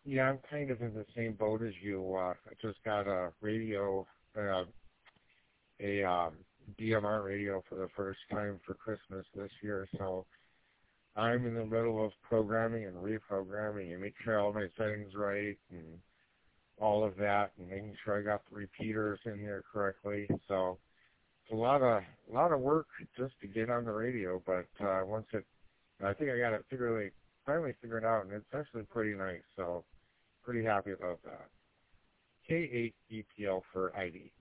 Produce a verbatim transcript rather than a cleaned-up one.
Yeah, I'm kind of in the same boat as you. Uh, I just got a radio, uh, a um, D M R radio for the first time for Christmas this year, so I'm in the middle of programming and reprogramming and making sure all my settings right and all of that, and making sure I got the repeaters in there correctly. So it's a lot of a lot of work just to get on the radio, but uh, once it, I think I got it figured, finally figured out, and it's actually pretty nice. So pretty happy about that. K eight E P L for I D.